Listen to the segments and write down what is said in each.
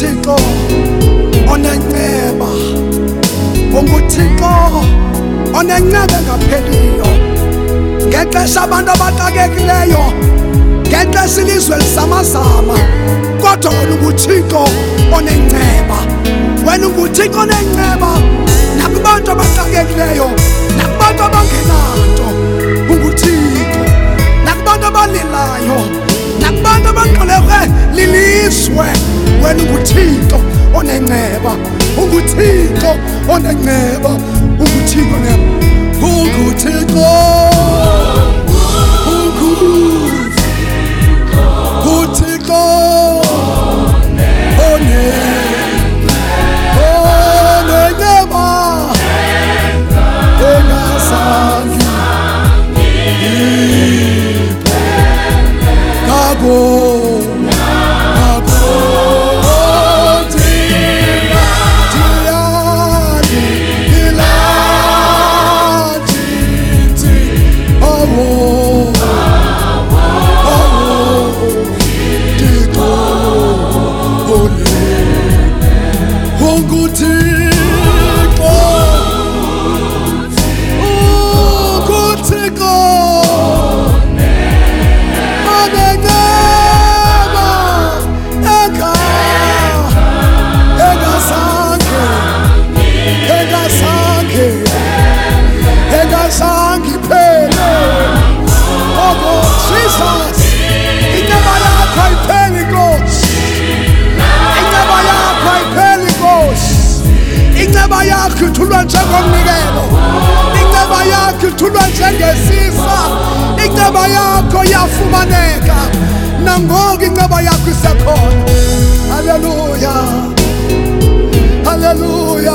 unguThixo onenceba, unguThixo onenceba engapheliyo. Ngexesha abantu abaxakekileyo, ngexesha ilizwe lisamazama, kodwa wena unguThixo onenceba. Wena unguThixo onenceba nakubantu abaxakekileyo, nakubantu abangenanto. UnguThixo nakubantu abalilayo, nakubantu abangxolekwe lilizwe. Wena unguThixo onenceba, unguThixo onenceba, unguThixo onenceba, unguThixo. Inceba yakho ithulwa njengomnikelo, inceba yakho ithulwa njengesisa, inceba yakho yafumaneka nangoku inceba yakho isekhona. Haleluya, haleluya,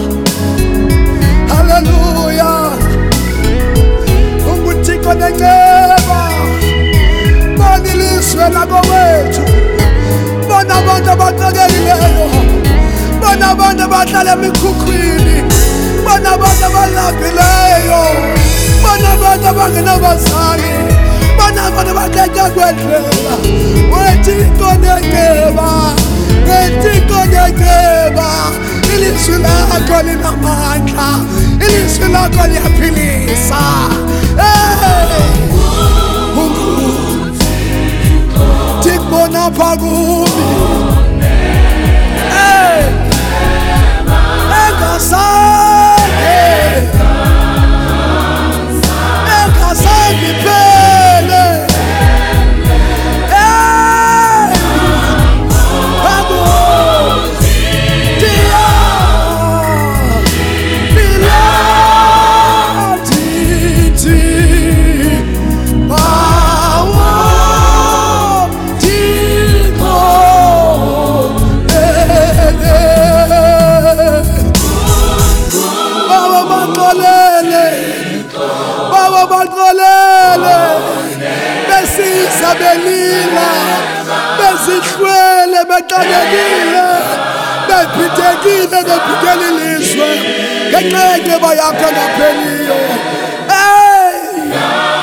haleluya. UnguThixo onenceba, bona ilizwe lakowethu, bona abantu abaxakekileyo, bona abantu abahlala emikhukhwini, bona abantu abalambileyo, bona abantu abangenabazali, bona abantu abaqetya kwendlela. WeThixo onenceba, WeThixo onenceba, ilizwi lakho linamandla, ilizwi lakho liyaphilisa. UnguThixo napha kumi, engazange iphele. Belila bezihlwele beqalekile bephithekile bephithela ilizwe ngenxa yenceba yakho engapheliyo.